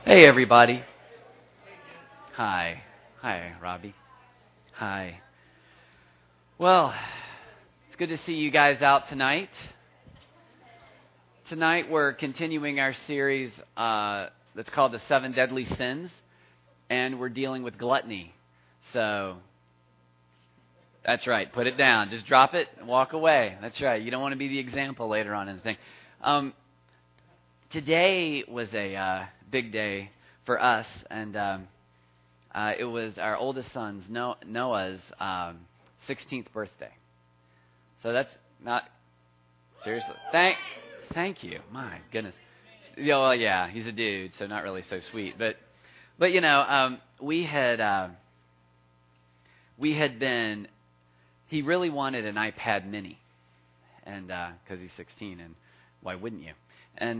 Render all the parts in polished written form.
Hey, everybody. Hi. Hi, Robbie. Hi. Well, it's good to see you guys out tonight. Tonight we're continuing our series that's called The Seven Deadly Sins, and we're dealing with gluttony. So, that's right. Put it down. Just drop it and walk away. That's right. You don't want to be the example later on in the thing. Today was a big day for us, and it was our oldest son's, Noah's, 16th birthday. So that's not, seriously, thank you, my goodness. Yeah, well, yeah, he's a dude, so not really so sweet. But you know, we had been, he really wanted an iPad mini, and because he's 16, and why wouldn't you? And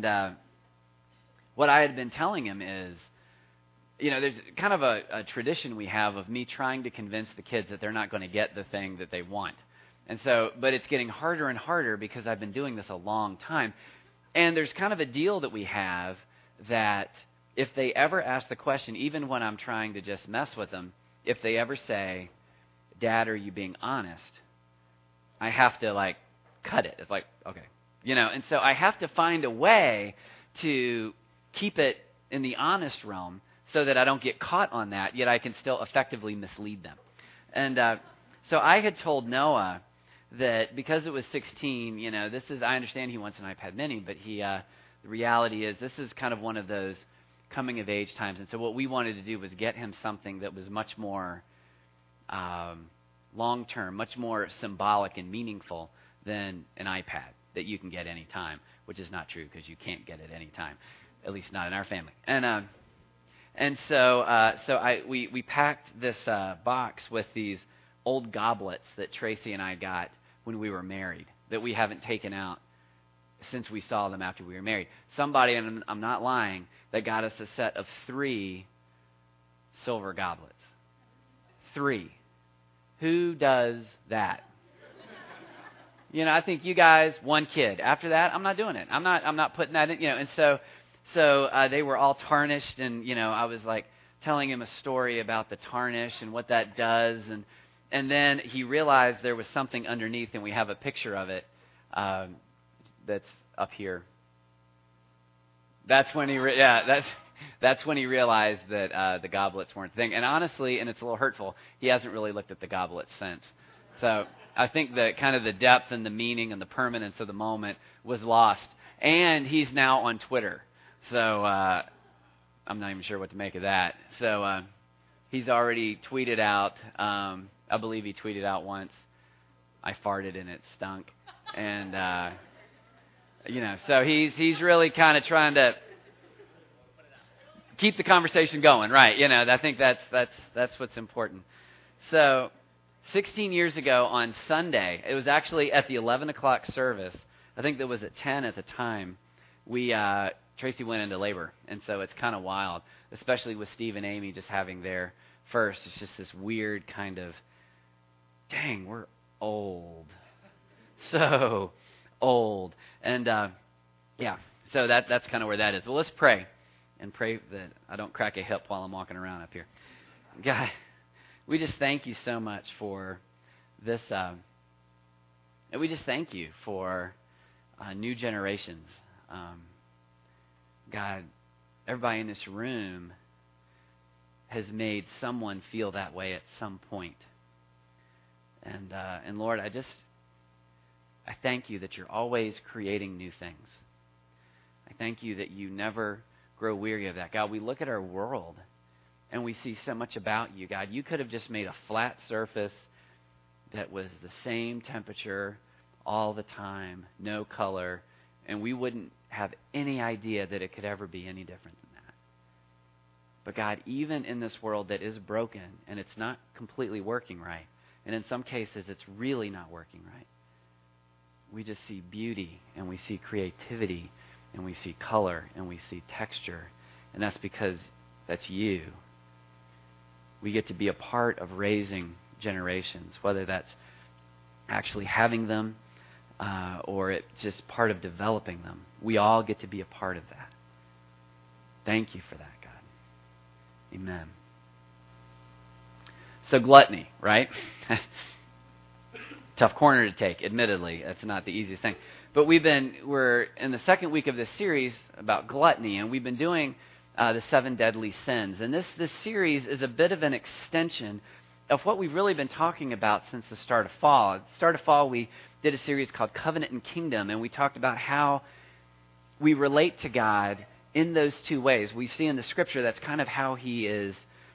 what I had been telling him is, you know, there's kind of a tradition we have of me trying to convince the kids that they're not going to get the thing that they want. And so, but it's getting harder and harder because I've been doing this a long time. And there's kind of a deal that we have that if they ever ask the question, even when I'm trying to just mess with them, if they ever say, "Dad, are you being honest?" I have to, like, cut it. It's like, okay. You know, and so I have to find a way to keep it in the honest realm so that I don't get caught on that, yet I can still effectively mislead them. And so I had told Noah that because it was 16, you know, I understand he wants an iPad mini, but the reality is this is kind of one of those coming of age times. And so what we wanted to do was get him something that was much more long-term, much more symbolic and meaningful than an iPad that you can get any time, which is not true because you can't get it any time, at least not in our family. And so we packed this box with these old goblets that Tracy and I got when we were married that we haven't taken out since we saw them after we were married. Somebody, and I'm not lying, that got us a set of 3 silver goblets. 3. Who does that? You know, I think you guys, 1 kid. After that, I'm not doing it. I'm not putting that in. You know, and so they were all tarnished, and you know, I was like telling him a story about the tarnish and what that does, and then he realized there was something underneath, and we have a picture of it that's up here. That's when that's when he realized that the goblets weren't the thing. And honestly, and it's a little hurtful, he hasn't really looked at the goblets since. So I think that kind of the depth and the meaning and the permanence of the moment was lost. And he's now on Twitter. So I'm not even sure what to make of that. So he's already tweeted out, I believe he tweeted out once, "I farted and it stunk." And, you know, so he's really kind of trying to keep the conversation going, right? You know, I think that's what's important. So 16 years ago on Sunday, it was actually at the 11 o'clock service. I think that was at 10 at the time. Tracy went into labor, and so it's kind of wild, especially with Steve and Amy just having their first. It's just this weird kind of, dang, we're old. So old. And, yeah, so that's kind of where that is. Well, let's pray, and pray that I don't crack a hip while I'm walking around up here. God, we just thank you so much for this, and we just thank you for new generations. God, everybody in this room has made someone feel that way at some point. And Lord, I thank you that you're always creating new things. I thank you that you never grow weary of that. God, we look at our world and we see so much about you, God. You could have just made a flat surface that was the same temperature all the time, no color, and we wouldn't have any idea that it could ever be any different than that. But God, even in this world that is broken and it's not completely working right, and in some cases it's really not working right, we just see beauty and we see creativity and we see color and we see texture, and that's because that's you. We get to be a part of raising generations, whether that's actually having them or it's just part of developing them. We all get to be a part of that. Thank you for that, God. Amen. So gluttony, right? Tough corner to take, admittedly. That's not the easiest thing. But we're in the second week of this series about gluttony, and we've been doing the 7 deadly sins. And this series is a bit of an extension of what we've really been talking about since the start of fall. At the start of fall, we did a series called Covenant and Kingdom, and we talked about how we relate to God in those two ways. We see in the Scripture that's kind of how He is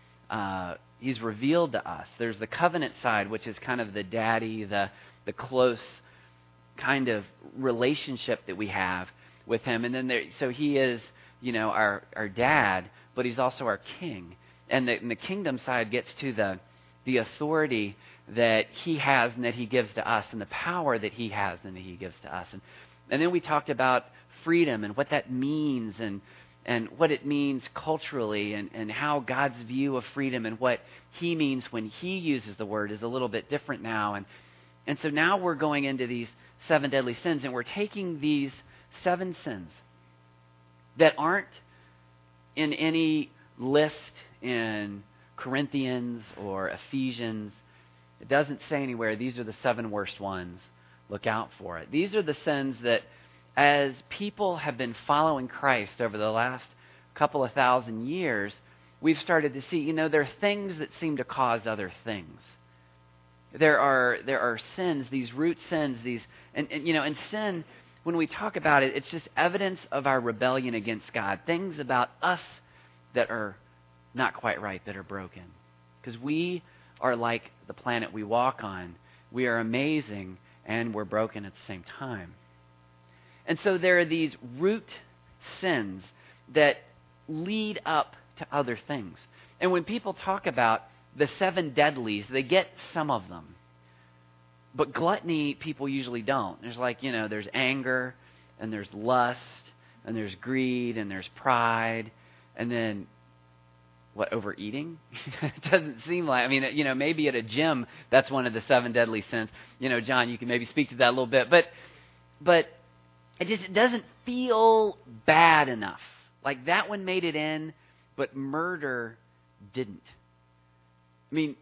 He's revealed to us. There's the covenant side, which is kind of the daddy, the close kind of relationship that we have with Him. And then so He is, our dad, but He's also our king. And the kingdom side gets to the authority that He has and that He gives to us, and the power that He has and that He gives to us. And then we talked about freedom and what that means, and what it means culturally, and how God's view of freedom and what He means when He uses the word is a little bit different now. And so now we're going into these 7 deadly sins, and we're taking these 7 sins that aren't in any list in Corinthians or Ephesians. It doesn't say anywhere, these are the 7 worst ones. Look out for it. These are the sins that, as people have been following Christ over the last couple of thousand years, we've started to see, there are things that seem to cause other things. There are sins, these root sins, and sin, when we talk about it, it's just evidence of our rebellion against God. Things about us that are not quite right, that are broken. Because we are like the planet we walk on. We are amazing, and we're broken at the same time. And so there are these root sins that lead up to other things. And when people talk about the 7 deadlies, they get some of them. But gluttony, people usually don't. There's there's anger, and there's lust, and there's greed, and there's pride, and then, overeating? It doesn't seem like, maybe at a gym, that's one of the 7 deadly sins. John, you can maybe speak to that a little bit. But it doesn't feel bad enough. Like that one made it in, but murder didn't. It's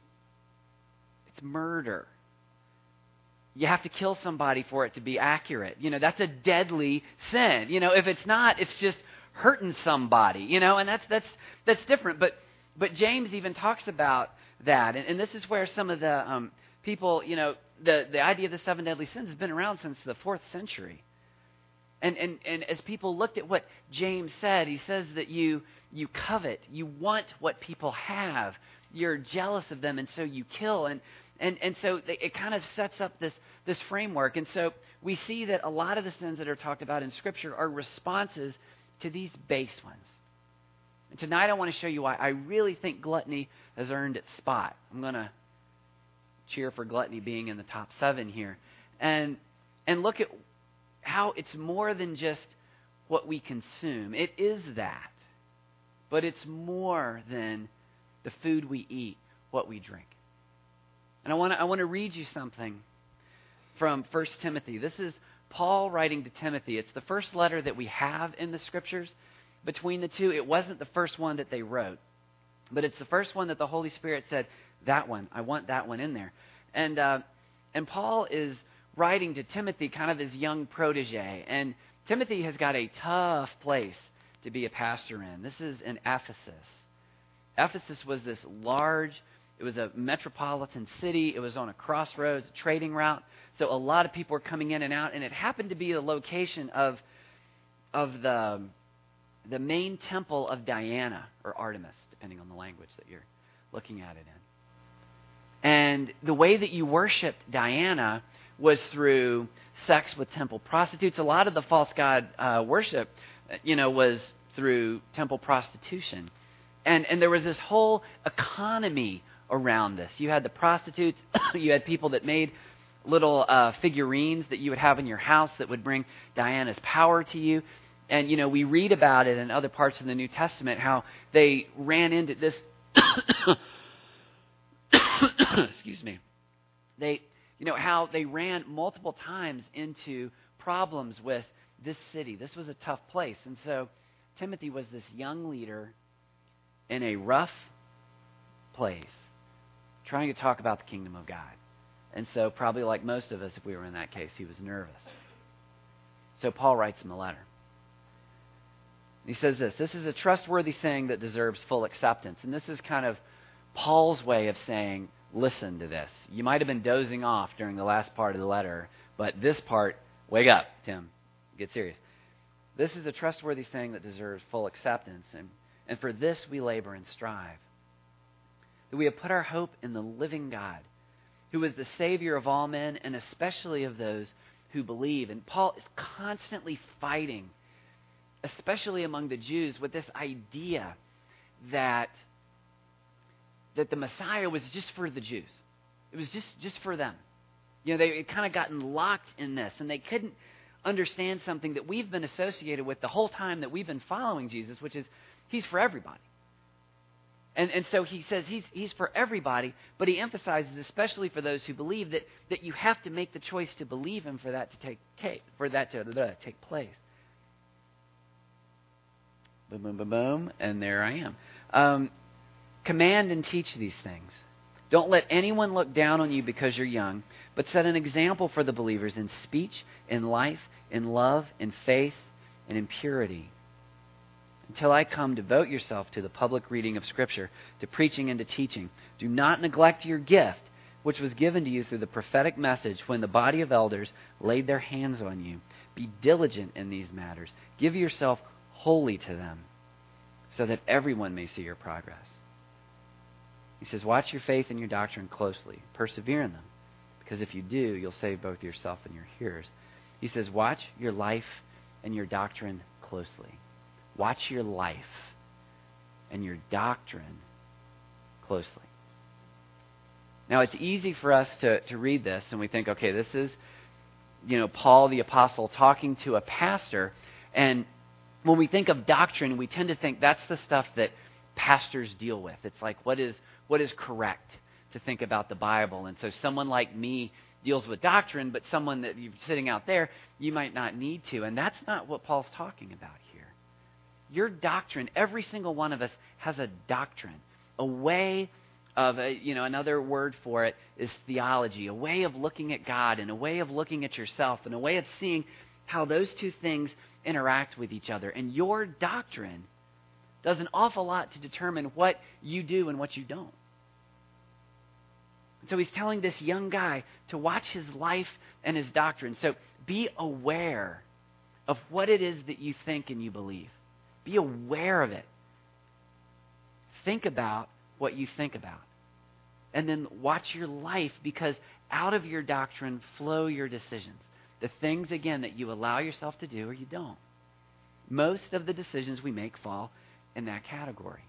murder. You have to kill somebody for it to be accurate. That's a deadly sin. If it's not, it's just hurting somebody. And that's different. But James even talks about that, and this is where some of the people, the idea of the 7 deadly sins has been around since the 4th century. And as people looked at what James said, he says that you covet, you want what people have, you're jealous of them, and so you kill. And so it kind of sets up this framework. And so we see that a lot of the sins that are talked about in Scripture are responses to these base ones. And tonight I want to show you why I really think gluttony has earned its spot. I'm going to cheer for gluttony being in the top 7 here. And look at how it's more than just what we consume. It is that. But it's more than the food we eat, what we drink. And I want to read you something from 1 Timothy. This is Paul writing to Timothy. It's the first letter that we have in the Scriptures. Between the two, it wasn't the first one that they wrote, but it's the first one that the Holy Spirit said, that one, I want that one in there. And Paul is writing to Timothy, kind of his young protege. And Timothy has got a tough place to be a pastor in. This is in Ephesus. Ephesus was this large, it was a metropolitan city. It was on a crossroads, a trading route. So a lot of people were coming in and out. And it happened to be the location of the main temple of Diana, or Artemis, depending on the language that you're looking at it in. And the way that you worshiped Diana was through sex with temple prostitutes. A lot of the false god worship, was through temple prostitution. And there was this whole economy around this. You had the prostitutes, you had people that made little figurines that you would have in your house that would bring Diana's power to you. And, we read about it in other parts of the New Testament, how they ran into this, excuse me, how they ran multiple times into problems with this city. This was a tough place. And so Timothy was this young leader in a rough place trying to talk about the kingdom of God. And so probably like most of us, if we were in that case, he was nervous. So Paul writes him a letter. He says this is a trustworthy saying that deserves full acceptance. And this is kind of Paul's way of saying, listen to this. You might have been dozing off during the last part of the letter, but this part, wake up, Tim. Get serious. This is a trustworthy saying that deserves full acceptance. And for this we labor and strive. That we have put our hope in the living God, who is the Savior of all men, and especially of those who believe. And Paul is constantly fighting, especially among the Jews, with this idea that the Messiah was just for the Jews. It was just for them. You know, they had kind of gotten locked in this, and they couldn't understand something that we've been associated with the whole time that we've been following Jesus, which is he's for everybody. And so he says he's for everybody, but he emphasizes, especially for those who believe, that you have to make the choice to believe him for that to take place. Boom, boom, boom, boom, and there I am. Command and teach these things. Don't let anyone look down on you because you're young, but set an example for the believers in speech, in life, in love, in faith, and in purity. Until I come, devote yourself to the public reading of Scripture, to preaching and to teaching. Do not neglect your gift, which was given to you through the prophetic message when the body of elders laid their hands on you. Be diligent in these matters. Give yourself wholly to them, so that everyone may see your progress. He says, watch your faith and your doctrine closely. Persevere in them, because if you do, you'll save both yourself and your hearers. He says, watch your life and your doctrine closely. Watch your life and your doctrine closely. Now, it's easy for us to read this and we think, okay, this is, Paul the Apostle talking to a pastor. And when we think of doctrine, we tend to think that's the stuff that pastors deal with. It's like, what is correct to think about the Bible? And so someone like me deals with doctrine, but someone that you're sitting out there, you might not need to. And that's not what Paul's talking about here. Your doctrine, every single one of us has a doctrine, a way of, another word for it is theology, a way of looking at God and a way of looking at yourself and a way of seeing how those two things interact with each other. And your doctrine does an awful lot to determine what you do and what you don't. So he's telling this young guy to watch his life and his doctrine. So be aware of what it is that you think and you believe. Be aware of it. Think about what you think about. And then watch your life, because out of your doctrine flow your decisions. The things, again, that you allow yourself to do or you don't. Most of the decisions we make fall in that category.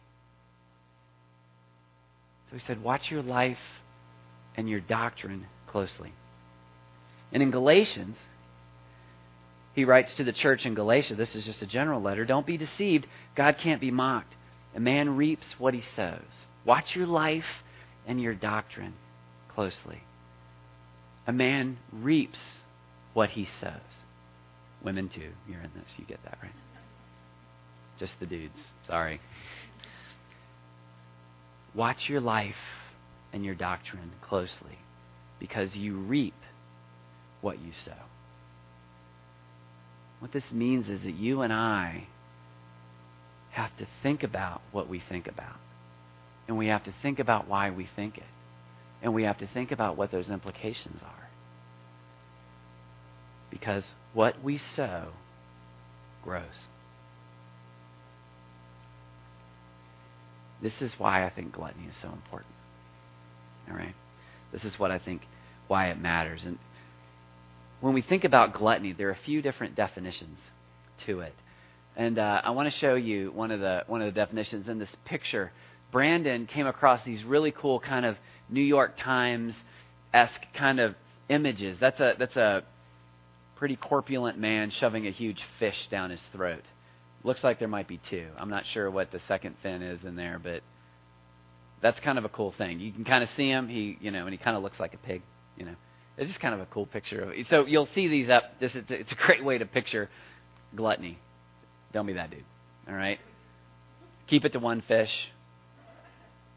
So he said, watch your life and your doctrine closely. And in Galatians, he writes to the church in Galatia, this is just a general letter, don't be deceived, God can't be mocked. A man reaps what he sows. Watch your life and your doctrine closely. A man reaps what he sows. Women too, you're in this, you get that, right? Just the dudes, sorry. Watch your life and your doctrine closely, because you reap what you sow. What this means is that you and I have to think about what we think about. And we have to think about why we think it. And we have to think about what those implications are. Because what we sow grows. This is why I think gluttony is so important. All right? This is what I think why it matters. And when we think about gluttony, there are a few different definitions to it. And I want to show you one of the definitions in this picture. Brandon came across these really cool kind of New York Times-esque kind of images. That's a pretty corpulent man shoving a huge fish down his throat. Looks like there might be two. I'm not sure what the second fin is in there, but that's kind of a cool thing. You can kind of see him. And he kind of looks like a pig. It's just kind of a cool picture. So you'll see these up. It's a great way to picture gluttony. Don't be that dude. All right? Keep it to one fish.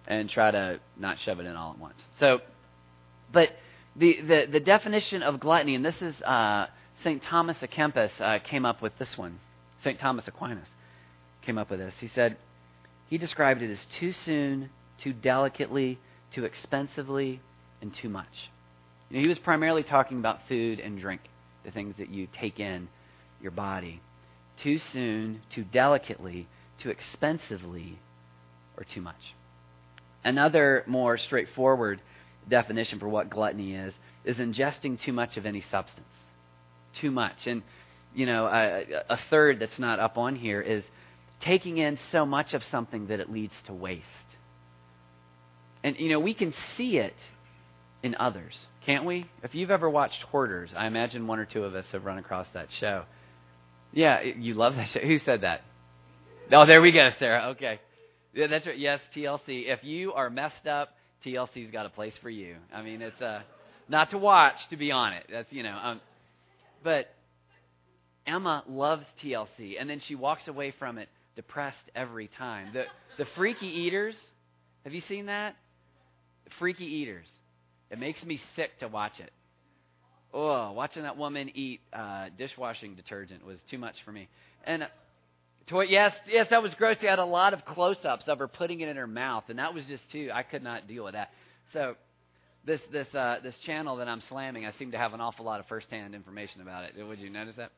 and try to not shove it in all at once. So, but the definition of gluttony, and this is St. Thomas à Kempis came up with this one. St. Thomas Aquinas came up with this. He described it as too soon, too delicately, too expensively, and too much. He was primarily talking about food and drink, the things that you take in your body. Too soon, too delicately, too expensively, or too much. Another more straightforward definition for what gluttony is ingesting too much of any substance. Too much. And, a third that's not up on here is taking in so much of something that it leads to waste. And, we can see it in others, can't we? If you've ever watched Hoarders, I imagine one or two of us have run across that show. Yeah, you love that show. Who said that? Oh, there we go, Sarah. Okay. Yeah, that's right. Yes, TLC. If you are messed up, TLC's got a place for you. I mean, it's not to watch, to be on it. That's, but Emma loves TLC, and then she walks away from it depressed every time. The Freaky Eaters, have you seen that? Freaky Eaters. It makes me sick to watch it. Oh, watching that woman eat dishwashing detergent was too much for me. And yes, that was gross. They had a lot of close-ups of her putting it in her mouth, and that was just I could not deal with that. So this channel that I'm slamming, I seem to have an awful lot of first-hand information about it. Would you notice that?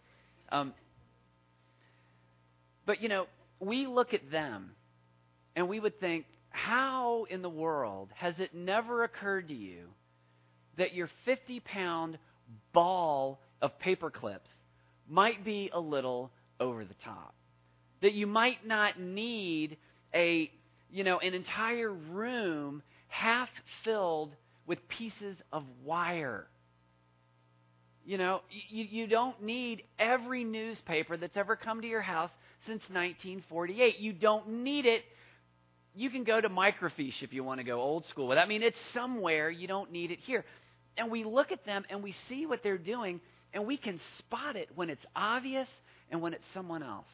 But, we look at them, and we would think, how in the world has it never occurred to you that your 50-pound ball of paper clips might be a little over the top? That you might not need an entire room half filled with pieces of wire. You don't need every newspaper that's ever come to your house since 1948. You don't need it. You can go to microfiche if you want to go old school with it. I mean, it's somewhere. You don't need it here. And we look at them and we see what they're doing, and we can spot it when it's obvious and when it's someone else.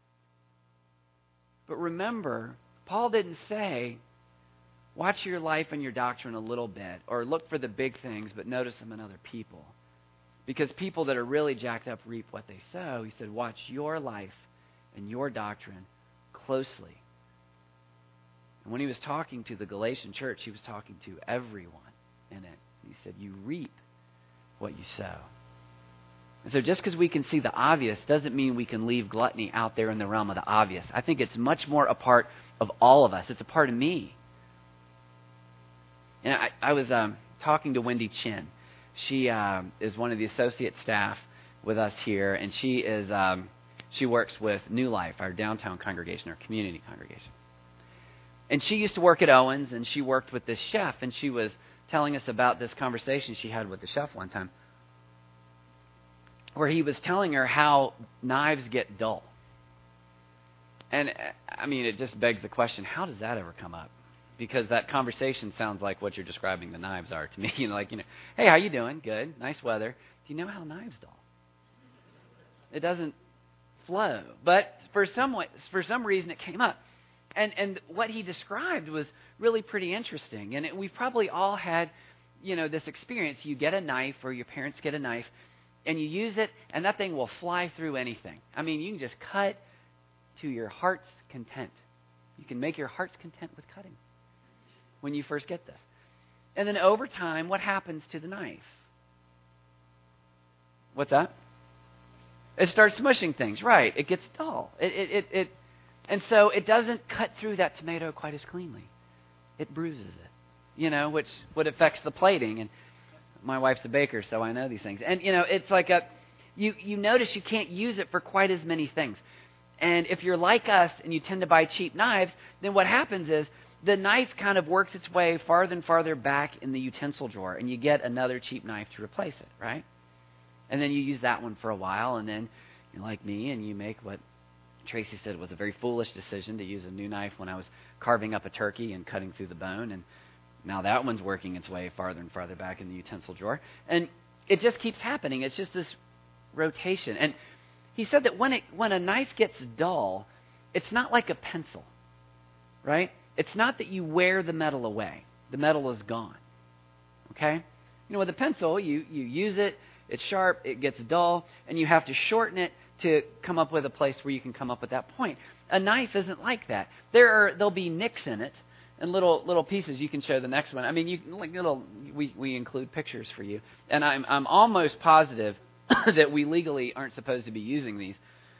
But remember, Paul didn't say, watch your life and your doctrine a little bit, or look for the big things, but notice them in other people. Because people that are really jacked up reap what they sow. He said, watch your life and your doctrine closely. And when he was talking to the Galatian church, he was talking to everyone in it. He said, you reap what you sow. And so just because we can see the obvious doesn't mean we can leave gluttony out there in the realm of the obvious. I think it's much more a part of all of us. It's a part of me. And I was talking to Wendy Chin. She is one of the associate staff with us here, and she works with New Life, our downtown congregation, our community congregation. And she used to work at Owens, and she worked with this chef, and she was telling us about this conversation she had with the chef one time, where he was telling her how knives get dull. And, I mean, it just begs the question, how does that ever come up? Because that conversation sounds like what you're describing the knives are to me. Hey, how you doing? Good. Nice weather. Do you know how knives dull? It doesn't flow. But for some reason, it came up. And what he described was really pretty interesting. And we've probably all had, this experience. You get a knife, or your parents get a knife, and you use it, and that thing will fly through anything. I mean, you can just cut to your heart's content. You can make your heart's content with cutting when you first get this. And then over time, what happens to the knife? What's that? It starts smushing things, right? It gets dull. And so it doesn't cut through that tomato quite as cleanly. It bruises it, which what affects the plating. And my wife's a baker, so I know these things. And, it's like you notice you can't use it for quite as many things. And if you're like us and you tend to buy cheap knives, then what happens is the knife kind of works its way farther and farther back in the utensil drawer, and you get another cheap knife to replace it, right? And then you use that one for a while, and then you're like me, and you make what Tracy said was a very foolish decision to use a new knife when I was carving up a turkey and cutting through the bone, and now that one's working its way farther and farther back in the utensil drawer. And it just keeps happening. It's just this rotation. And he said that when a knife gets dull, it's not like a pencil, right? It's not that you wear the metal away. The metal is gone. Okay? With a pencil, you use it, it's sharp, it gets dull, and you have to shorten it to come up with a place where you can come up with that point. A knife isn't like that. There'll be nicks in it and little pieces. You can show the next one. I mean, we include pictures for you, and I'm almost positive that we legally aren't supposed to be using these.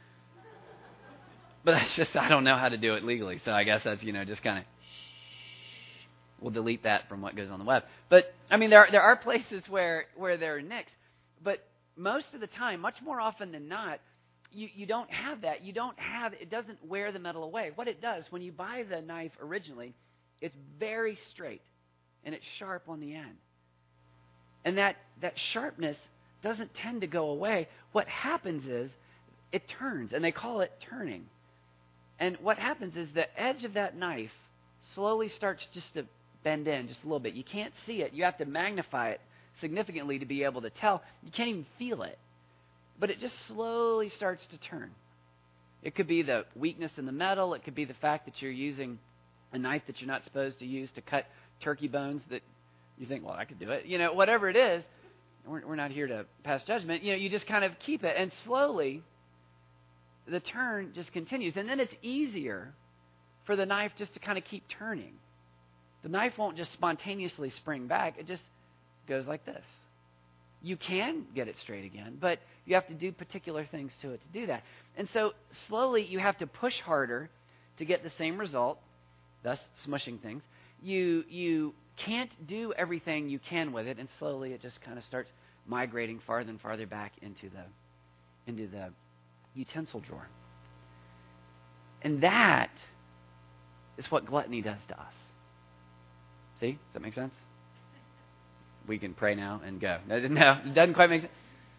But that's just, I don't know how to do it legally, so I guess that's just kind of. We'll delete that from what goes on the web. But, I mean, there are places where there are nicks. But most of the time, much more often than not, you don't have that. It doesn't wear the metal away. What it does, when you buy the knife originally, it's very straight and it's sharp on the end. And that sharpness doesn't tend to go away. What happens is it turns, and they call it turning. And what happens is the edge of that knife slowly starts just to bend in just a little bit. You can't see it. You have to magnify it significantly to be able to tell. You can't even feel it. But it just slowly starts to turn. It could be the weakness in the metal. It could be the fact that you're using a knife that you're not supposed to use to cut turkey bones that you think, well, I could do it. Whatever it is, we're not here to pass judgment. You just kind of keep it. And slowly, the turn just continues. And then it's easier for the knife just to kind of keep turning. The knife won't just spontaneously spring back. It just goes like this. You can get it straight again, but you have to do particular things to it to do that. And so slowly you have to push harder to get the same result, thus smushing things. You can't do everything you can with it, and slowly it just kind of starts migrating farther and farther back into the utensil drawer. And that is what gluttony does to us. See? Does that make sense? We can pray now and go. No, it doesn't quite make sense.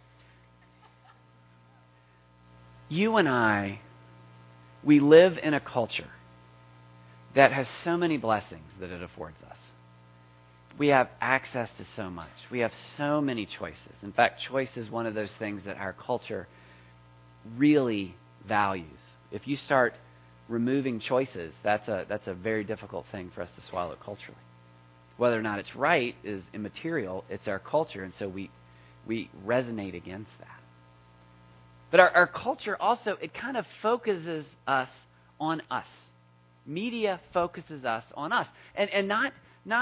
You and I, we live in a culture that has so many blessings that it affords us. We have access to so much. We have so many choices. In fact, choice is one of those things that our culture really values. If you start removing choices, that's a very difficult thing for us to swallow culturally. Whether or not it's right is immaterial. It's our culture, and so we resonate against that. But our culture also, it kind of focuses us on us. Media focuses us on us. And not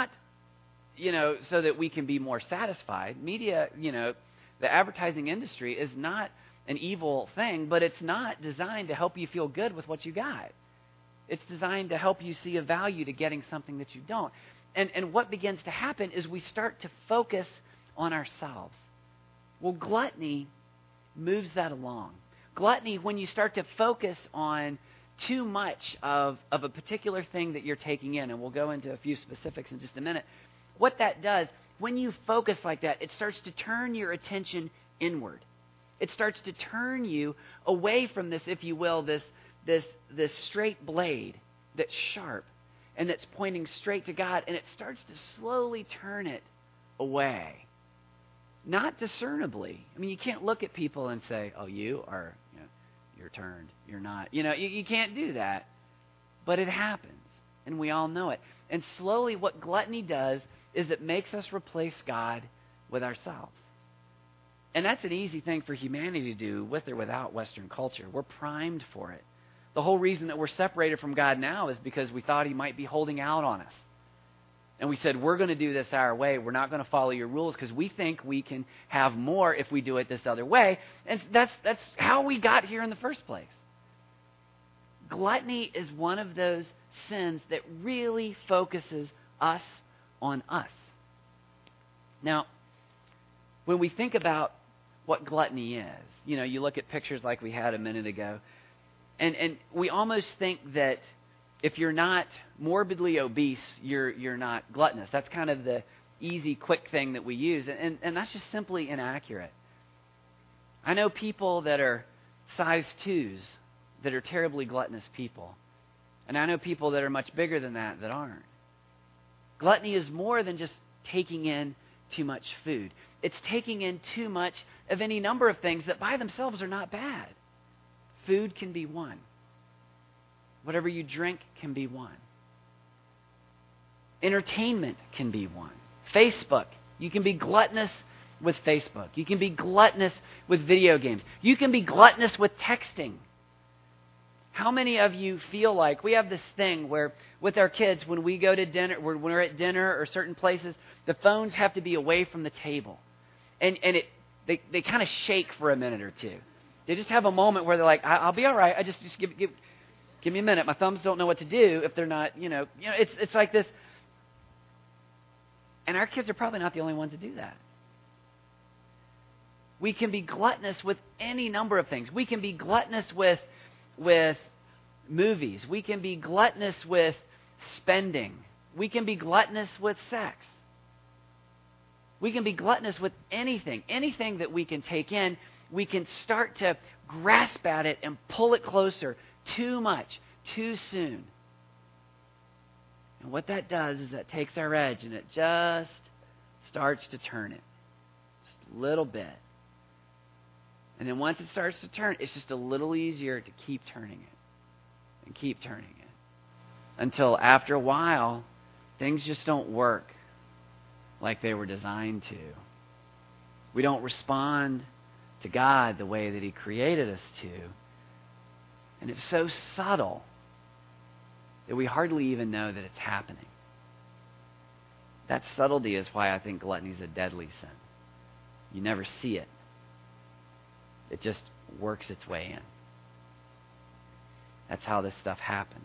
so that we can be more satisfied. Media, the advertising industry is not an evil thing, but it's not designed to help you feel good with what you got. It's designed to help you see a value to getting something that you don't. And what begins to happen is we start to focus on ourselves. Well, gluttony moves that along. Gluttony, when you start to focus on too much of a particular thing that you're taking in, and we'll go into a few specifics in just a minute, what that does, when you focus like that, it starts to turn your attention inward. It starts to turn you away from this, if you will, this straight blade that's sharp and that's pointing straight to God, and it starts to slowly turn it away. Not discernibly. I mean, you can't look at people and say, oh, you're turned. You're not. You can't do that. But it happens, and we all know it. And slowly what gluttony does is it makes us replace God with ourselves. And that's an easy thing for humanity to do with or without Western culture. We're primed for it. The whole reason that we're separated from God now is because we thought He might be holding out on us. And we said, we're going to do this our way. We're not going to follow your rules because we think we can have more if we do it this other way. And that's how we got here in the first place. Gluttony is one of those sins that really focuses us on us. Now, when we think about what gluttony is, you look at pictures like we had a minute ago, and we almost think that if you're not morbidly obese, you're not gluttonous. That's kind of the easy, quick thing that we use, and that's just simply inaccurate. I know people that are size 2s that are terribly gluttonous people, and I know people that are much bigger than that aren't. Gluttony is more than just taking in too much food. It's taking in too much of any number of things that by themselves are not bad. Food can be one. Whatever you drink can be one. Entertainment can be one. Facebook. You can be gluttonous with Facebook. You can be gluttonous with video games. You can be gluttonous with texting. How many of you feel like we have this thing where with our kids, when we go to dinner, when we're at dinner or certain places, the phones have to be away from the table. And they kind of shake for a minute or two. They just have a moment where they're like, I'll be all right. I just give me a minute. My thumbs don't know what to do if they're not, it's like this. And our kids are probably not the only ones to do that. We can be gluttonous with any number of things. We can be gluttonous with movies. We can be gluttonous with spending. We can be gluttonous with sex. We can be gluttonous with anything. Anything that we can take in, we can start to grasp at it and pull it closer too much, too soon. And what that does is that takes our edge and it just starts to turn it. Just a little bit. And then once it starts to turn, it's just a little easier to keep turning it. And keep turning it. Until after a while, things just don't work like they were designed to. We don't respond to God the way that He created us to. And it's so subtle that we hardly even know that it's happening. That subtlety is why I think gluttony is a deadly sin. You never see it. It just works its way in. That's how this stuff happens.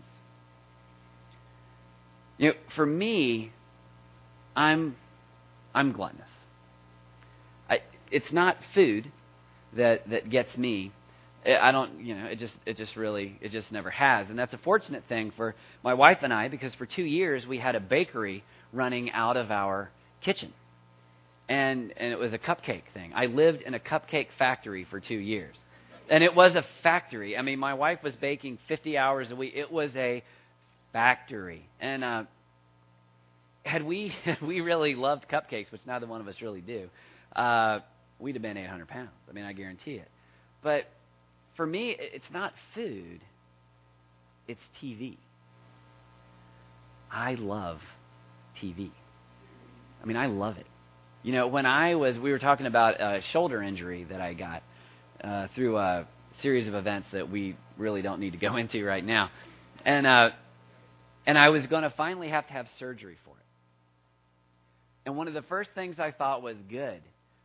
For me, I'm gluttonous. It's not food that gets me. I don't, it just never has. And that's a fortunate thing for my wife and I, because for 2 years we had a bakery running out of our kitchen. And it was a cupcake thing. I lived in a cupcake factory for 2 years. And it was a factory. I mean, my wife was baking 50 hours a week. It was a factory. And had we really loved cupcakes, which neither one of us really do, we'd have been 800 pounds. I mean, I guarantee it. But for me, it's not food. It's TV. I love TV. I mean, I love it. We were talking about a shoulder injury that I got through a series of events that we really don't need to go into right now. And I was going to finally have to have surgery for it. And one of the first things I thought was, good,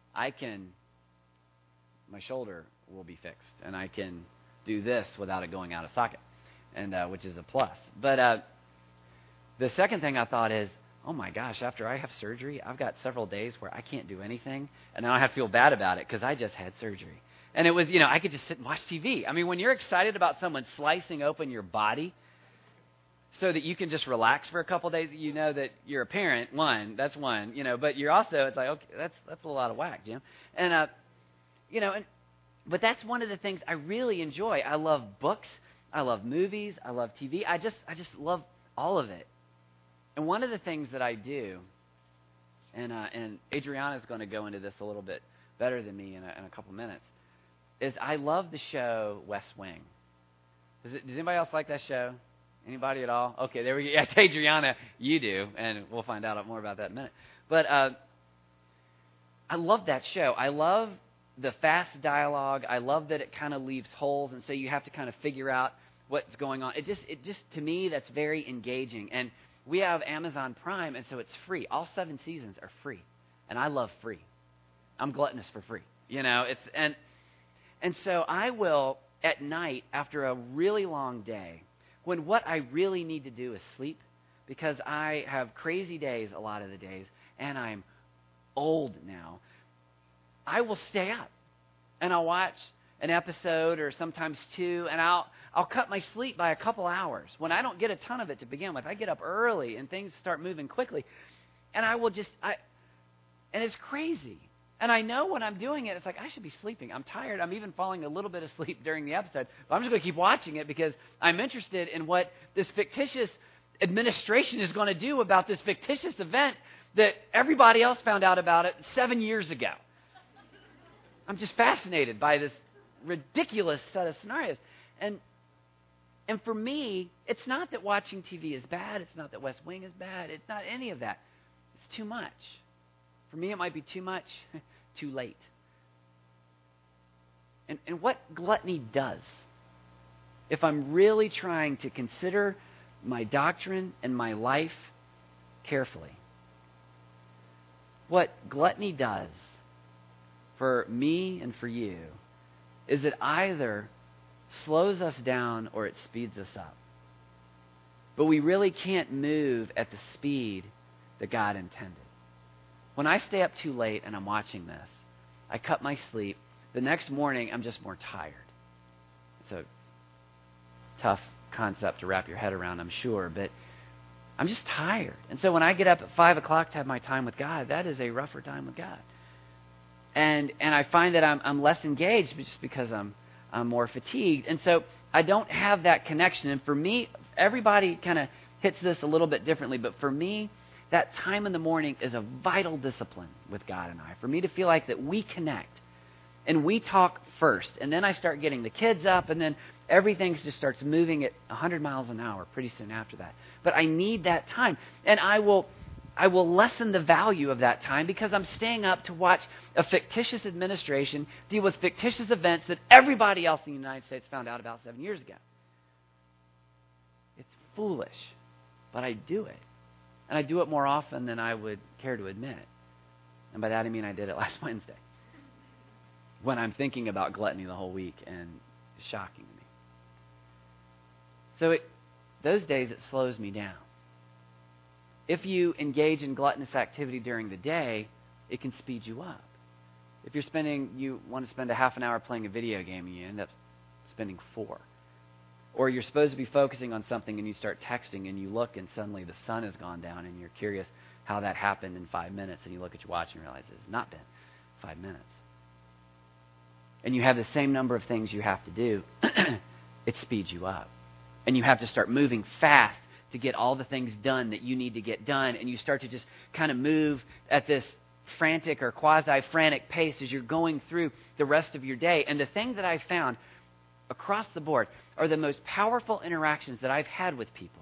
my shoulder will be fixed, and I can do this without it going out of socket, and which is a plus. But the second thing I thought is, oh my gosh, after I have surgery, I've got several days where I can't do anything, and now I have to feel bad about it because I just had surgery. And it was, I could just sit and watch TV. I mean, when you're excited about someone slicing open your body so that you can just relax for a couple days, you know that you're a parent, that's one, but you're also, it's like, okay, that's a lot of whack, Jim. And, but that's one of the things I really enjoy. I love books. I love movies. I love TV. I just love all of it. And one of the things that I do, and Adriana's going to go into this a little bit better than me in a couple minutes, is I love the show West Wing. Does anybody else like that show? Anybody at all? Okay, there we go. Yes, Adriana, you do, and we'll find out more about that in a minute. But I love that show. I love the fast dialogue. I love that it kind of leaves holes, and so you have to kind of figure out what's going on. It just to me, that's very engaging. And we have Amazon Prime, and so it's free. All 7 seasons are free, and I love free. I'm gluttonous for free. And so I will, at night, after a really long day, when what I really need to do is sleep, because I have crazy days a lot of the days, and I'm old now, I will stay up, and I'll watch an episode or sometimes 2, and I'll cut my sleep by a couple hours. When I don't get a ton of it to begin with, I get up early, and things start moving quickly, and and it's crazy. And I know when I'm doing it, it's like, I should be sleeping. I'm tired. I'm even falling a little bit asleep during the episode. But I'm just going to keep watching it because I'm interested in what this fictitious administration is going to do about this fictitious event that everybody else found out about it 7 years ago. I'm just fascinated by this ridiculous set of scenarios. And And for me, it's not that watching TV is bad. It's not that West Wing is bad. It's not any of that. It's too much. For me, it might be too much, too late. And what gluttony does, if I'm really trying to consider my doctrine and my life carefully, what gluttony does for me and for you is it either slows us down or it speeds us up. But we really can't move at the speed that God intended. When I stay up too late and I'm watching this, I cut my sleep. The next morning, I'm just more tired. It's a tough concept to wrap your head around, I'm sure, but I'm just tired. And so when I get up at 5 o'clock to have my time with God, that is a rougher time with God. And I find that I'm less engaged just because I'm more fatigued. And so I don't have that connection. And for me, everybody kind of hits this a little bit differently, but for me, that time in the morning is a vital discipline with God and I. For me to feel like that we connect and we talk first, and then I start getting the kids up, and then everything just starts moving at 100 miles an hour pretty soon after that. But I need that time, and I will lessen the value of that time because I'm staying up to watch a fictitious administration deal with fictitious events that everybody else in the United States found out about 7 years ago. It's foolish, but I do it. And I do it more often than I would care to admit. And by that I mean I did it last Wednesday, when I'm thinking about gluttony the whole week, and it's shocking to me. So those days it slows me down. If you engage in gluttonous activity during the day, it can speed you up. If you want to spend a half an hour playing a video game and you end up spending 4. Or you're supposed to be focusing on something and you start texting and you look and suddenly the sun has gone down and you're curious how that happened in 5 minutes, and you look at your watch and realize it's not been 5 minutes. And you have the same number of things you have to do, it speeds you up. And you have to start moving fast to get all the things done that you need to get done. And you start to just kind of move at this frantic or quasi-frantic pace as you're going through the rest of your day. And the thing that I've found across the board are the most powerful interactions that I've had with people,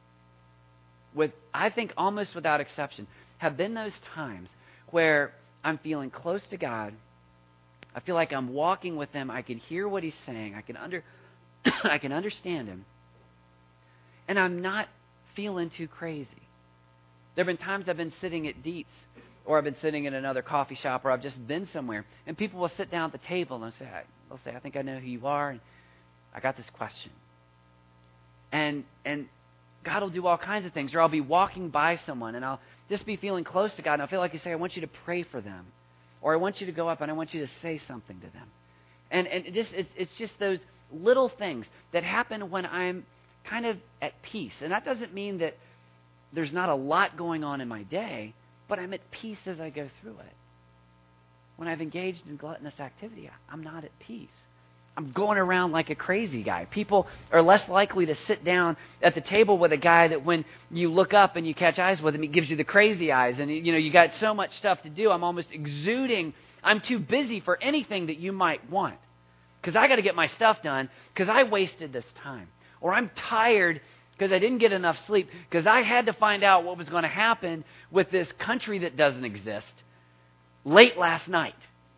I think almost without exception, have been those times where I'm feeling close to God. I feel like I'm walking with Him. I can hear what He's saying. I can understand Him. And I'm not feeling too crazy. There have been times I've been sitting at Dietz, or I've been sitting in another coffee shop, or I've just been somewhere, and people will sit down at the table and they'll say, I think I know who you are, and I got this question. And God will do all kinds of things. Or I'll be walking by someone, and I'll just be feeling close to God, and I'll feel like He say, I want you to pray for them. Or I want you to go up and I want you to say something to them. And it's just those little things that happen when I'm kind of at peace. And that doesn't mean that there's not a lot going on in my day, but I'm at peace as I go through it. When I've engaged in gluttonous activity, I'm not at peace. I'm going around like a crazy guy. People are less likely to sit down at the table with a guy that when you look up and you catch eyes with him, he gives you the crazy eyes. And, you got so much stuff to do. I'm almost exuding. I'm too busy for anything that you might want because I got to get my stuff done because I wasted this time. Or I'm tired because I didn't get enough sleep because I had to find out what was going to happen with this country that doesn't exist late last night.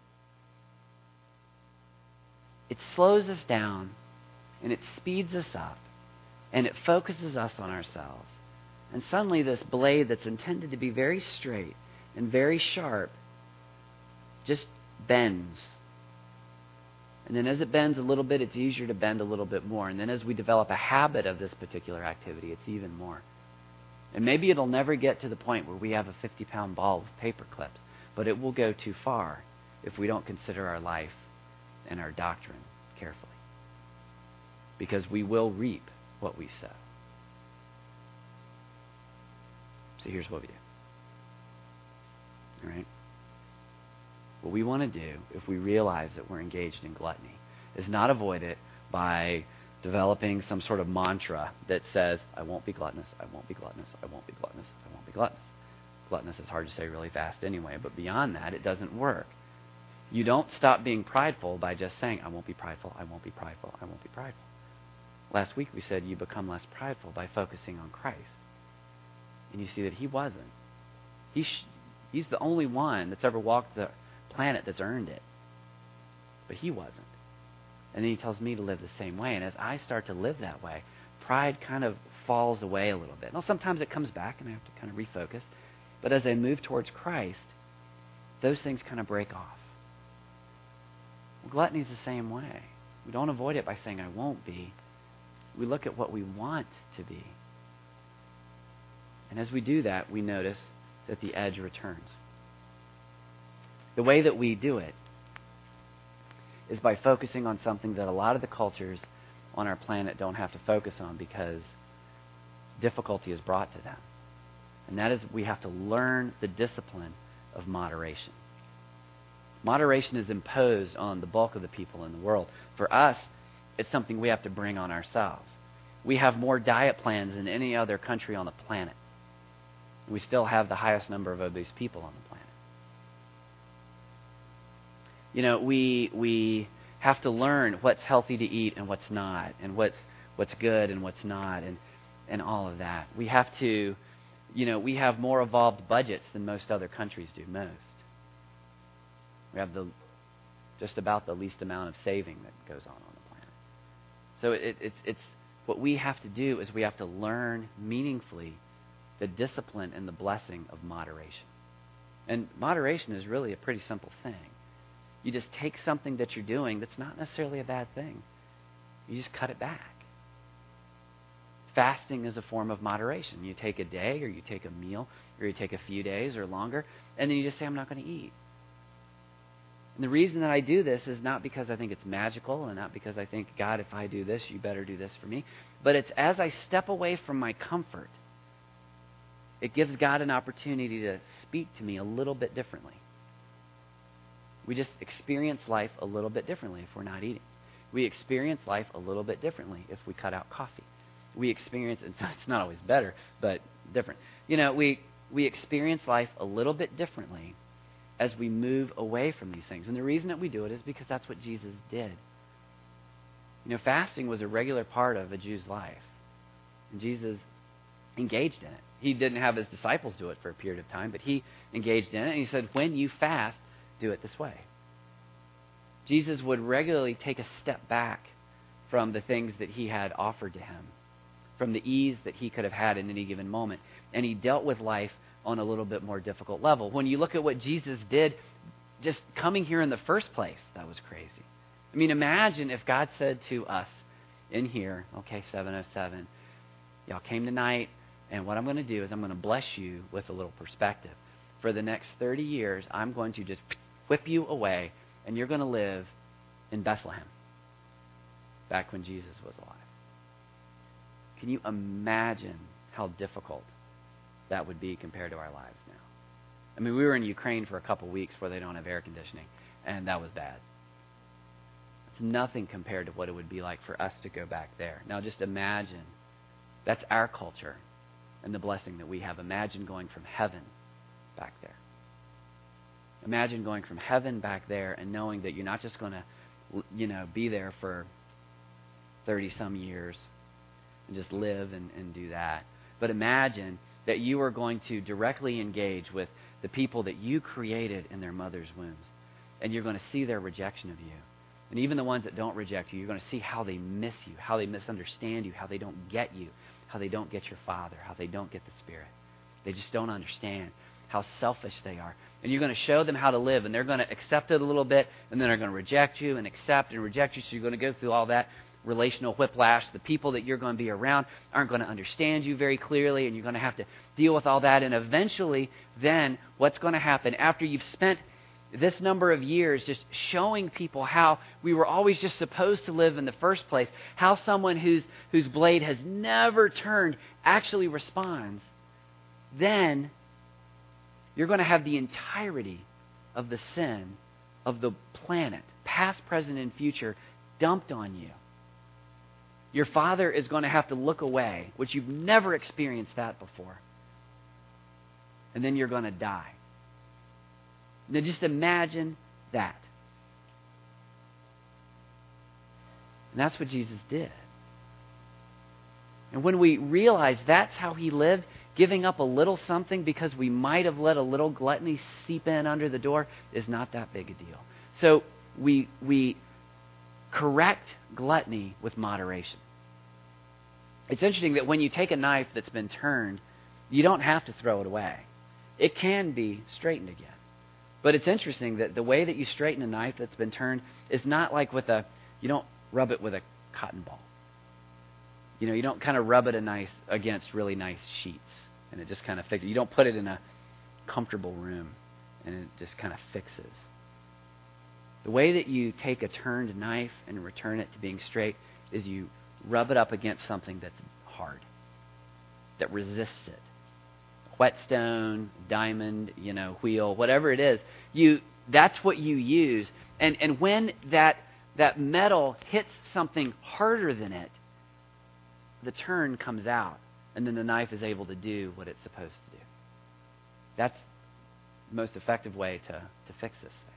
It slows us down, and it speeds us up, and it focuses us on ourselves. And suddenly this blade that's intended to be very straight and very sharp just bends. And then as it bends a little bit, it's easier to bend a little bit more. And then as we develop a habit of this particular activity, it's even more. And maybe it'll never get to the point where we have a 50-pound ball with paper clips, but it will go too far if we don't consider our life and our doctrine carefully. Because we will reap what we sow. So here's what we do. All right? What we want to do, if we realize that we're engaged in gluttony, is not avoid it by developing some sort of mantra that says, I won't be gluttonous, I won't be gluttonous, I won't be gluttonous, I won't be gluttonous. Gluttonous is hard to say really fast anyway, but beyond that, it doesn't work. You don't stop being prideful by just saying, I won't be prideful, I won't be prideful, I won't be prideful. last week we said you become less prideful by focusing on Christ. And you see that he wasn't. He's the only one that's ever walked the planet that's earned it. But he wasn't. And then he tells me to live the same way. And as I start to live that way, pride kind of falls away a little bit. Now, sometimes it comes back and I have to kind of refocus. But as I move towards Christ, those things kind of break off. Well, gluttony is the same way. We don't avoid it by saying, I won't be. We look at what we want to be. And as we do that, we notice that the edge returns. The way that we do it is by focusing on something that a lot of the cultures on our planet don't have to focus on because difficulty is brought to them. And that is we have to learn the discipline of moderation. Moderation is imposed on the bulk of the people in the world. For us, it's something we have to bring on ourselves. We have more diet plans than any other country on the planet. We still have the highest number of obese people on the planet. You know, we have to learn what's healthy to eat and what's not, and what's good and what's not, and all of that. We have to, we have more evolved budgets than most other countries do. Most. We have just about the least amount of saving that goes on the planet. So it's what we have to do is we have to learn meaningfully the discipline and the blessing of moderation. And moderation is really a pretty simple thing. You just take something that you're doing that's not necessarily a bad thing. You just cut it back. Fasting is a form of moderation. You take a day or you take a meal or you take a few days or longer, and then you just say, I'm not going to eat. And the reason that I do this is not because I think it's magical and not because I think, God, if I do this, you better do this for me. But it's as I step away from my comfort, it gives God an opportunity to speak to me a little bit differently. We just experience life a little bit differently if we're not eating. We experience life a little bit differently if we cut out coffee. We experience, it's not always better, but different. We experience life a little bit differently as we move away from these things. And the reason that we do it is because that's what Jesus did. Fasting was a regular part of a Jew's life. And Jesus engaged in it. He didn't have his disciples do it for a period of time, but he engaged in it. And he said, when you fast, do it this way. Jesus would regularly take a step back from the things that he had offered to him, from the ease that he could have had in any given moment. And he dealt with life on a little bit more difficult level. When you look at what Jesus did, just coming here in the first place, that was crazy. I mean, imagine if God said to us in here, okay, 707, y'all came tonight, and what I'm going to do is I'm going to bless you with a little perspective. For the next 30 years, I'm going to just whip you away, and you're going to live in Bethlehem, back when Jesus was alive. Can you imagine how difficult that would be compared to our lives now? I mean, we were in Ukraine for a couple weeks where they don't have air conditioning, and that was bad. It's nothing compared to what it would be like for us to go back there. Now just imagine, that's our culture and the blessing that we have. Imagine going from heaven back there. Imagine going from heaven back there and knowing that you're not just going to, be there for 30-some years and just live and do that. But imagine that you are going to directly engage with the people that you created in their mother's wombs. And you're going to see their rejection of you. And even the ones that don't reject you, you're going to see how they miss you, how they misunderstand you, how they don't get you, how they don't get your Father, how they don't get the Spirit. They just don't understand how selfish they are. And you're going to show them how to live, and they're going to accept it a little bit, and then they're going to reject you and accept and reject you. So you're going to go through all that relational whiplash. The people that you're going to be around aren't going to understand you very clearly, and you're going to have to deal with all that. And eventually, then, what's going to happen after you've spent this number of years just showing people how we were always just supposed to live in the first place, how someone whose blade has never turned actually responds, then you're going to have the entirety of the sin of the planet, past, present, and future, dumped on you. Your Father is going to have to look away, which you've never experienced that before. And then you're going to die. Now just imagine that. And that's what Jesus did. And when we realize that's how he lived, giving up a little something because we might have let a little gluttony seep in under the door is not that big a deal. So we correct gluttony with moderation. It's interesting that when you take a knife that's been turned, you don't have to throw it away. It can be straightened again. But it's interesting that the way that you straighten a knife that's been turned is not like you don't rub it with a cotton ball. You don't kind of rub it against really nice sheets and it just kind of fixes. You don't put it in a comfortable room and it just kind of fixes. The way that you take a turned knife and return it to being straight is you rub it up against something that's hard, that resists it. Whetstone, diamond, wheel, whatever it is, that's what you use. And when that metal hits something harder than it, the turn comes out, and then the knife is able to do what it's supposed to do. That's the most effective way to fix this thing.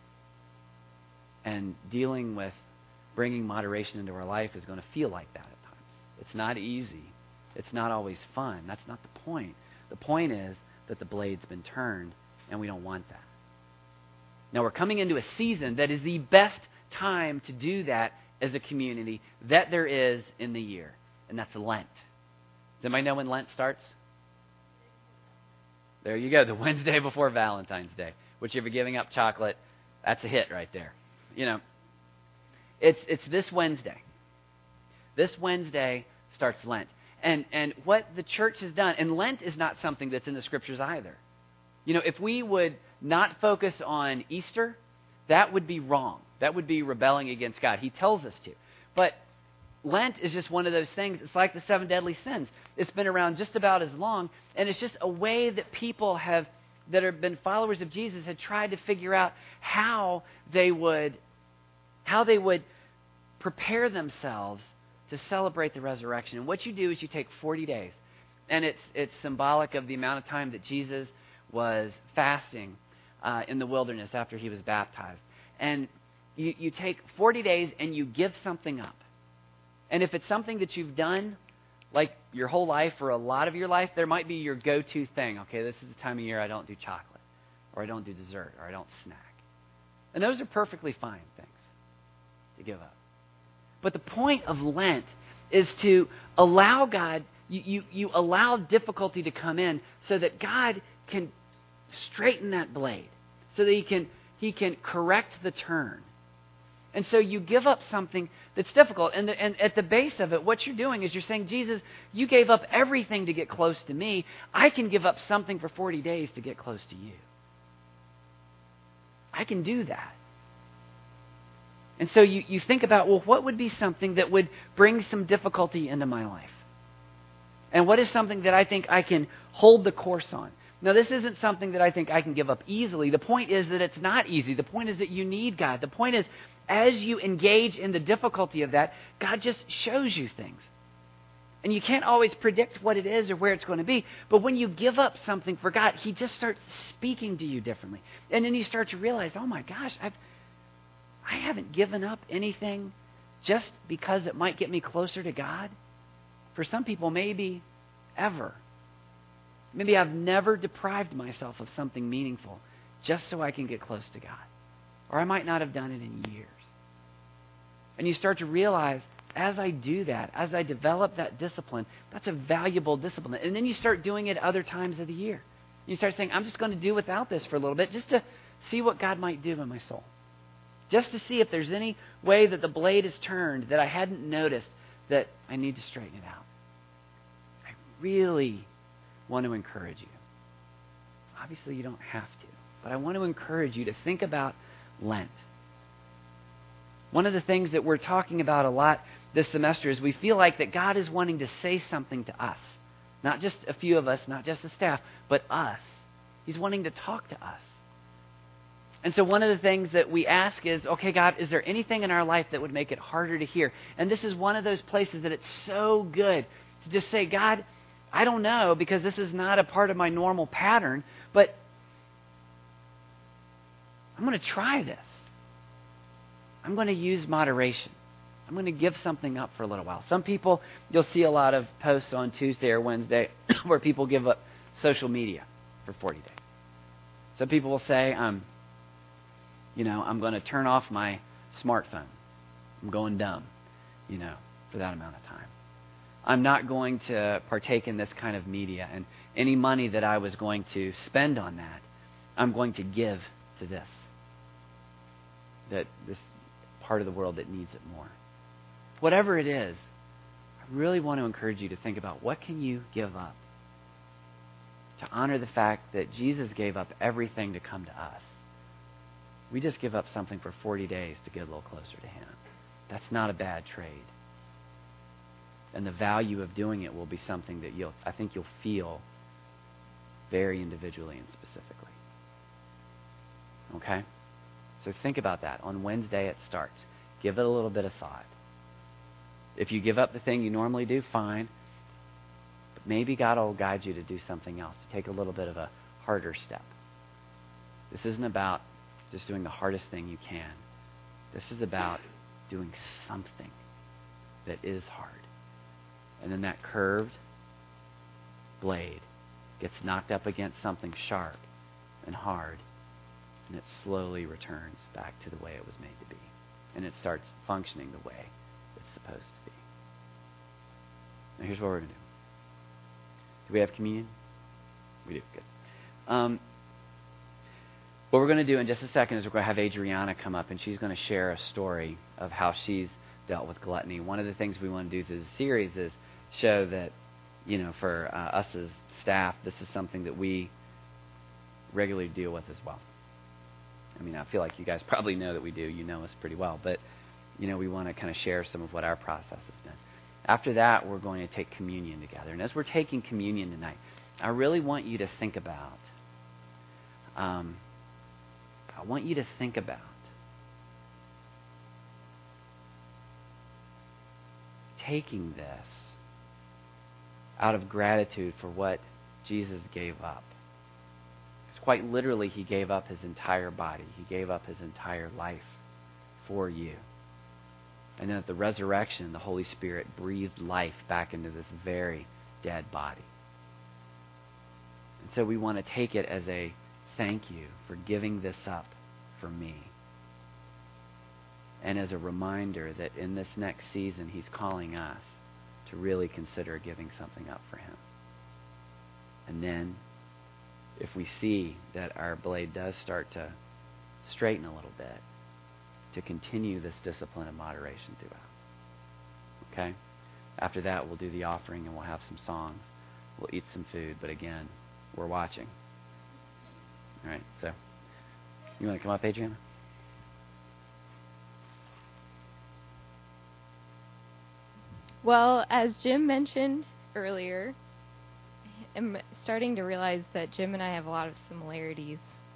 And dealing with bringing moderation into our life is going to feel like that at times. It's not easy. It's not always fun. That's not the point. The point is that the blade's been turned, and we don't want that. Now, we're coming into a season that is the best time to do that as a community that there is in the year, and that's Lent. Does anybody know when Lent starts? There you go, the Wednesday before Valentine's Day. Which, if you're giving up chocolate, that's a hit right there. It's this Wednesday. This Wednesday starts Lent. And what the church has done, and Lent is not something that's in the Scriptures either. If we would not focus on Easter, that would be wrong. That would be rebelling against God. He tells us to. But Lent is just one of those things. It's like the 7 deadly sins. It's been around just about as long, and it's just a way that people that have been followers of Jesus had tried to figure out how they would prepare themselves to celebrate the resurrection. And what you do is you take 40 days, and it's symbolic of the amount of time that Jesus was fasting in the wilderness after he was baptized. And you take 40 days and you give something up. And if it's something that you've done like your whole life or a lot of your life, there might be your go-to thing. Okay, this is the time of year I don't do chocolate, or I don't do dessert, or I don't snack. And those are perfectly fine things to give up. But the point of Lent is to allow God, you allow difficulty to come in so that God can straighten that blade, so that He can correct the turn. And so you give up something that's difficult. And at the base of it, what you're doing is you're saying, Jesus, you gave up everything to get close to me. I can give up something for 40 days to get close to you. I can do that. And so you think about, well, what would be something that would bring some difficulty into my life? And what is something that I think I can hold the course on? Now, this isn't something that I think I can give up easily. The point is that it's not easy. The point is that you need God. The point is, as you engage in the difficulty of that, God just shows you things. And you can't always predict what it is or where it's going to be. But when you give up something for God, He just starts speaking to you differently. And then you start to realize, oh my gosh, I haven't given up anything just because it might get me closer to God. For some people, maybe ever. Maybe I've never deprived myself of something meaningful just so I can get close to God. Or I might not have done it in years. And you start to realize, as I do that, as I develop that discipline, that's a valuable discipline. And then you start doing it other times of the year. You start saying, I'm just going to do without this for a little bit just to see what God might do in my soul. Just to see if there's any way that the blade is turned that I hadn't noticed that I need to straighten it out. I really want to encourage you. Obviously, you don't have to, but I want to encourage you to think about Lent. One of the things that we're talking about a lot this semester is we feel like that God is wanting to say something to us. Not just a few of us, not just the staff, but us. He's wanting to talk to us. And so one of the things that we ask is, okay, God, is there anything in our life that would make it harder to hear? And this is one of those places that it's so good to just say, God, I don't know, because this is not a part of my normal pattern, but I'm going to try this. I'm going to use moderation. I'm going to give something up for a little while. Some people, you'll see a lot of posts on Tuesday or Wednesday where people give up social media for 40 days. Some people will say, I'm going to turn off my smartphone. I'm going dumb, for that amount of time. I'm not going to partake in this kind of media, and any money that I was going to spend on that, I'm going to give to this part of the world that needs it more. Whatever it is, I really want to encourage you to think about, what can you give up to honor the fact that Jesus gave up everything to come to us? We just give up something for 40 days to get a little closer to Him. That's not a bad trade. And the value of doing it will be something that I think you'll feel very individually and specifically. Okay? So think about that. On Wednesday it starts. Give it a little bit of thought. If you give up the thing you normally do, fine. But maybe God will guide you to do something else, to take a little bit of a harder step. This isn't about just doing the hardest thing you can. This is about doing something that is hard. And then that curved blade gets knocked up against something sharp and hard, and it slowly returns back to the way it was made to be. And it starts functioning the way it's supposed to be. Now here's what we're going to do. Do we have communion? We do. Good. What we're going to do in just a second is we're going to have Adriana come up, and she's going to share a story of how she's dealt with gluttony. One of the things we want to do through the series is show that, for us as staff, this is something that we regularly deal with as well. I mean, I feel like you guys probably know that we do. You know us pretty well. But, we want to kind of share some of what our process has been. After that, we're going to take communion together. And as we're taking communion tonight, I really want you to think about, taking this out of gratitude for what Jesus gave up. Because quite literally, He gave up His entire body. He gave up His entire life for you. And then at the resurrection, the Holy Spirit breathed life back into this very dead body. And so we want to take it as a thank you for giving this up for me. And as a reminder that in this next season, He's calling us to really consider giving something up for Him. And then, if we see that our blade does start to straighten a little bit, to continue this discipline of moderation throughout. Okay? After that, we'll do the offering and we'll have some songs. We'll eat some food, but again, we're watching. All right, so you want to come up, Adriana? Well, as Jim mentioned earlier, I'm starting to realize that Jim and I have a lot of similarities.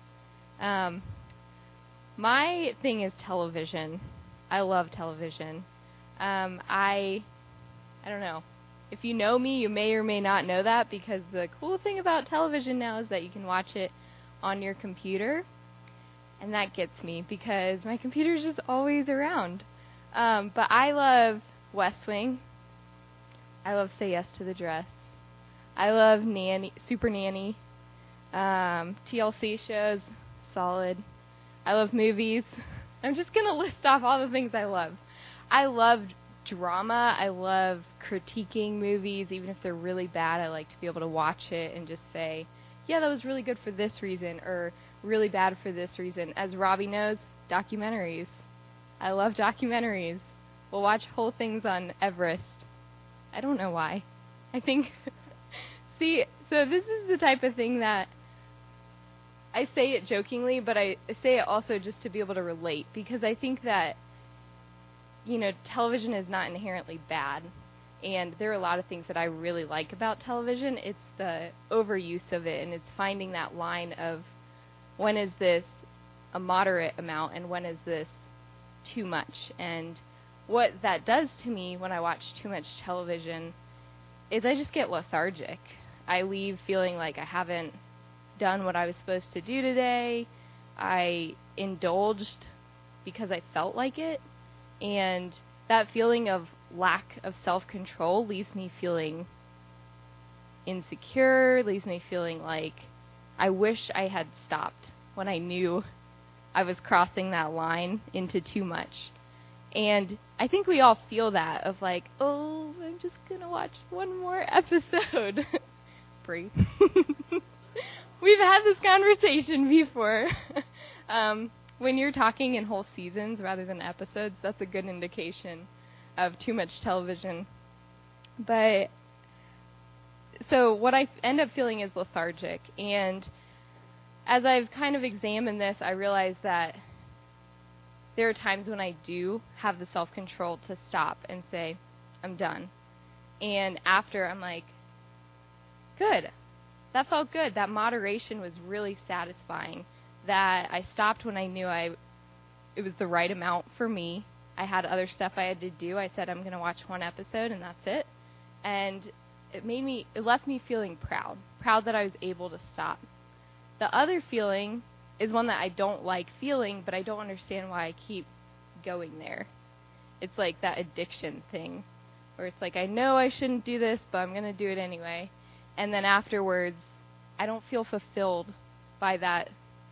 My thing is television. I love television. I don't know. If you know me, you may or may not know that, because the cool thing about television now is that you can watch it on your computer. And that gets me, because my computer's just always around. But I love West Wing. I love Say Yes to the Dress. I love Super Nanny. TLC shows, solid. I love movies. I'm just going to list off all the things I love. I love drama. I love critiquing movies. Even if they're really bad, I like to be able to watch it and just say, yeah, that was really good for this reason, or really bad for this reason. As Robbie knows, documentaries. I love documentaries. We'll watch whole things on Everest. I don't know why. I think, see, so this is the type of thing that I say it jokingly, but I say it also just to be able to relate, because I think that, television is not inherently bad, and there are a lot of things that I really like about television. It's the overuse of it, and it's finding that line of when is this a moderate amount and when is this too much. And what that does to me when I watch too much television is I just get lethargic. I leave feeling like I haven't done what I was supposed to do today. I indulged because I felt like it, and that feeling of lack of self-control leaves me feeling insecure, leaves me feeling like I wish I had stopped when I knew I was crossing that line into too much. And I think we all feel that of like, oh, I'm just going to watch one more episode. Brie. We've had this conversation before. When you're talking in whole seasons rather than episodes, that's a good indication of too much television. But so what I end up feeling is lethargic. And as I've kind of examined this, I realize that there are times when I do have the self-control to stop and say, I'm done. And after, I'm like, good. That felt good. That moderation was really satisfying. That I stopped when I knew it was the right amount for me. I had other stuff I had to do. I said, I'm going to watch one episode, and that's it. And it left me feeling proud that I was able to stop. The other feeling is one that I don't like feeling, but I don't understand why I keep going there. It's like that addiction thing, where it's like, I know I shouldn't do this, but I'm going to do it anyway. And then afterwards, I don't feel fulfilled by that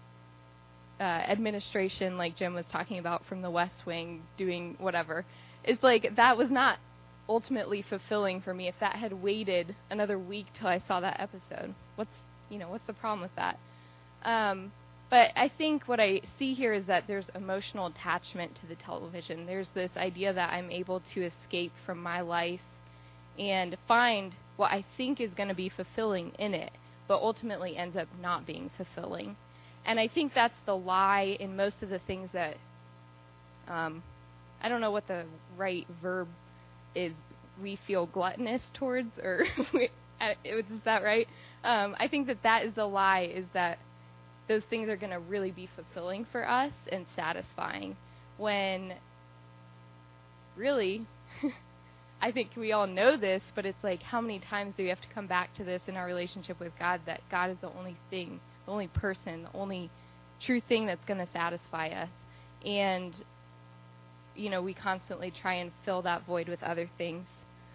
administration, like Jim was talking about from the West Wing, doing whatever. It's like, that was not ultimately fulfilling for me. If that had waited another week till I saw that episode, what's the problem with that? But I think what I see here is that there's emotional attachment to the television. There's this idea that I'm able to escape from my life and find what I think is going to be fulfilling in it, but ultimately ends up not being fulfilling. And I think that's the lie in most of the things that, I don't know what the right verb is, we feel gluttonous towards, or is that right? I think that is the lie, is that those things are going to really be fulfilling for us and satisfying, when really, I think we all know this, but it's like, how many times do we have to come back to this in our relationship with God, that God is the only thing, the only person, the only true thing that's going to satisfy us. And, we constantly try and fill that void with other things.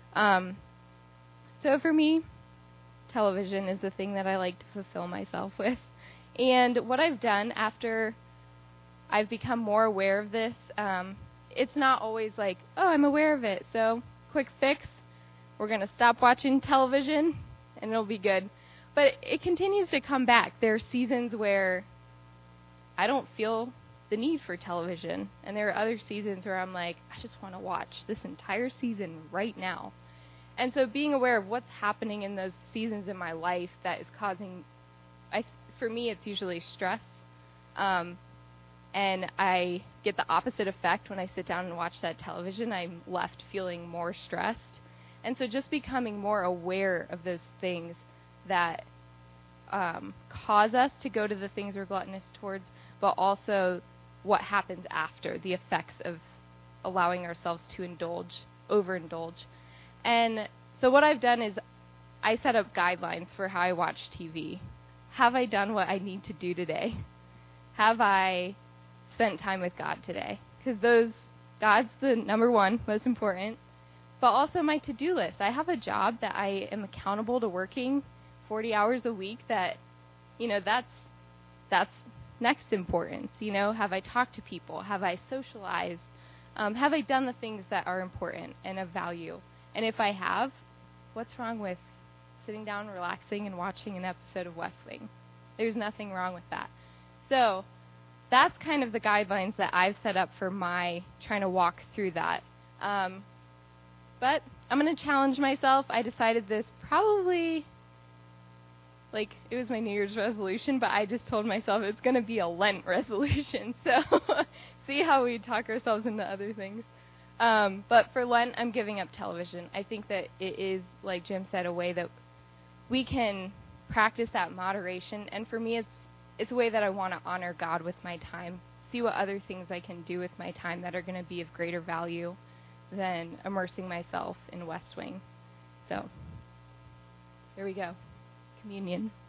So for me, television is the thing that I like to fulfill myself with. And what I've done after I've become more aware of this, it's not always like, oh, I'm aware of it, so quick fix, we're going to stop watching television and it'll be good. But it continues to come back. There are seasons where I don't feel the need for television, and there are other seasons where I'm like, I just want to watch this entire season right now. And so being aware of what's happening in those seasons in my life that is causing, for me, it's usually stress. And I get the opposite effect when I sit down and watch that television. I'm left feeling more stressed. And so just becoming more aware of those things that cause us to go to the things we're gluttonous towards, but also what happens after, the effects of allowing ourselves to overindulge. And so what I've done is I set up guidelines for how I watch TV. Have I done what I need to do today? Have I spent time with God today? Because God's the number one, most important. But also my to-do list. I have a job that I am accountable to working 40 hours a week. That, that's next importance. Have I talked to people? Have I socialized? Have I done the things that are important and of value? And if I have, what's wrong with sitting down, relaxing, and watching an episode of West Wing? There's nothing wrong with that. So that's kind of the guidelines that I've set up for my trying to walk through that. But I'm going to challenge myself. I decided this probably, it was my New Year's resolution, but I just told myself it's going to be a Lent resolution. So see how we talk ourselves into other things. But for Lent, I'm giving up television. I think that it is, like Jim said, a way that we can practice that moderation. And for me, it's a way that I want to honor God with my time, see what other things I can do with my time that are going to be of greater value than immersing myself in West Wing. So there we go. Communion.